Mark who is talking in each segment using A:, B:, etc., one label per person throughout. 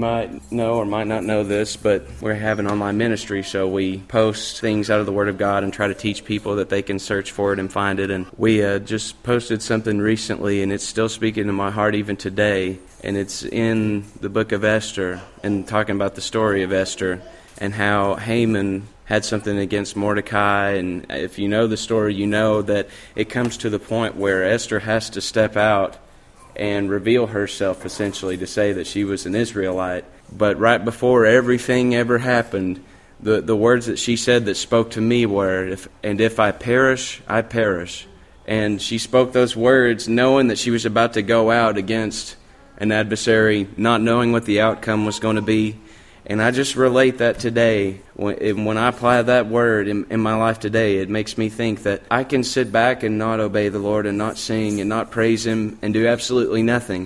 A: might know or might not know this, but we have an online ministry, so we post things out of the Word of God and try to teach people that they can search for it and find it. And we just posted something recently, and it's still speaking to my heart even today. And it's in the book of Esther, and talking about the story of Esther and how Haman had something against Mordecai. And if you know the story, you know that it comes to the point where Esther has to step out and reveal herself, essentially, to say that she was an Israelite. But right before everything ever happened, the words that she said that spoke to me were, if I perish, I perish. And she spoke those words knowing that she was about to go out against an adversary, not knowing what the outcome was going to be. And I just relate that today. When I apply that word in my life today, it makes me think that I can sit back and not obey the Lord and not sing and not praise Him and do absolutely nothing.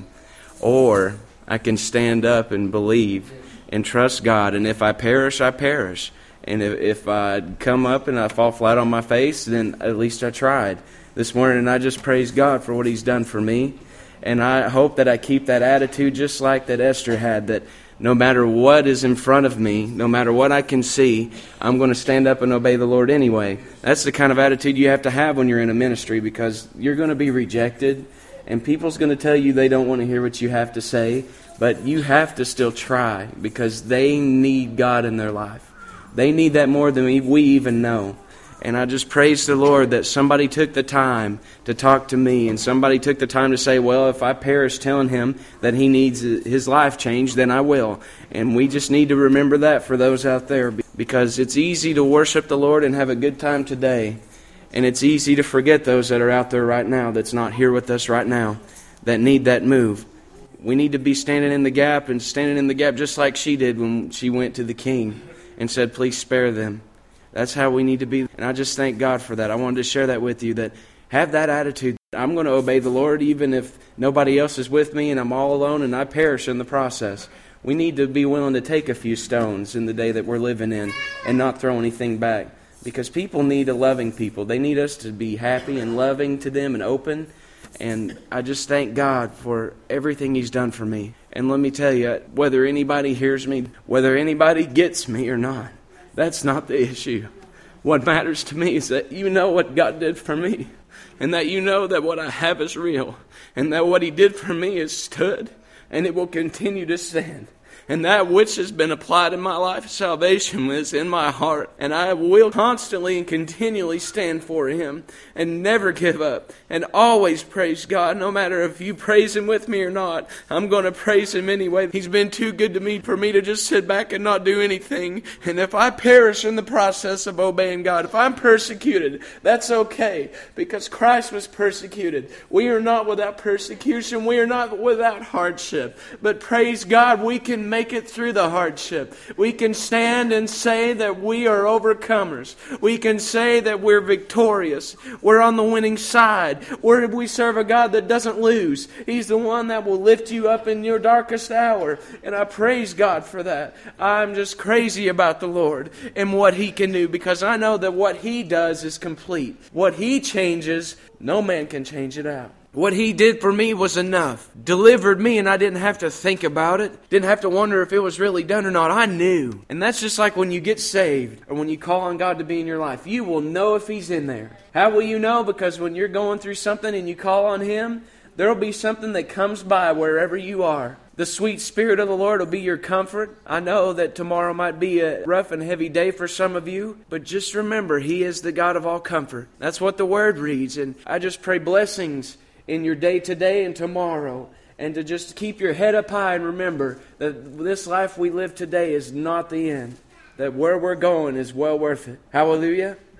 A: Or I can stand up and believe and trust God. And if I perish, I perish. And if I come up and I fall flat on my face, then at least I tried. This morning I just praise God for what He's done for me. And I hope that I keep that attitude just like that Esther had, that no matter what is in front of me, no matter what I can see, I'm going to stand up and obey the Lord anyway. That's the kind of attitude you have to have when you're in a ministry, because you're going to be rejected, and people's going to tell you they don't want to hear what you have to say, but you have to still try, because they need God in their life. They need that more than we even know. And I just praise the Lord that somebody took the time to talk to me, and somebody took the time to say, well, if I perish telling him that he needs his life changed, then I will. And we just need to remember that for those out there, because it's easy to worship the Lord and have a good time today. And it's easy to forget those that are out there right now, that's not here with us right now, that need that move. We need to be standing in the gap, and standing in the gap just like she did when she went to the king and said, please spare them. That's how we need to be. And I just thank God for that. I wanted to share that with you, that have that attitude. I'm going to obey the Lord even if nobody else is with me and I'm all alone and I perish in the process. We need to be willing to take a few stones in the day that we're living in and not throw anything back. Because people need a loving people. They need us to be happy and loving to them and open. And I just thank God for everything He's done for me. And let me tell you, whether anybody hears me, whether anybody gets me or not, that's not the issue. What matters to me is that you know what God did for me, and that you know that what I have is real, and that what He did for me is stood, and it will continue to stand. And that which has been applied in my life, salvation, is in my heart. And I will constantly and continually stand for Him and never give up. And always praise God. No matter if you praise Him with me or not, I'm going to praise Him anyway. He's been too good to me for me to just sit back and not do anything. And if I perish in the process of obeying God, if I'm persecuted, that's okay. Because Christ was persecuted. We are not without persecution. We are not without hardship. But praise God, we can make it through the hardship. We can stand and say that we are overcomers. We can say that we're victorious. We're on the winning side. We serve a God that doesn't lose. He's the one that will lift you up in your darkest hour. And I praise God for that. I'm just crazy about the Lord and what He can do, because I know that what He does is complete. What He changes, no man can change it out. What He did for me was enough. Delivered me, and I didn't have to think about it. Didn't have to wonder if it was really done or not. I knew. And that's just like when you get saved, or when you call on God to be in your life. You will know if He's in there. How will you know? Because when you're going through something and you call on Him, there will be something that comes by wherever you are. The sweet Spirit of the Lord will be your comfort. I know that tomorrow might be a rough and heavy day for some of you, but just remember, He is the God of all comfort. That's what the Word reads. And I just pray blessings in your day today and tomorrow, and to just keep your head up high and remember that this life we live today is not the end, that where we're going is well worth it. Hallelujah.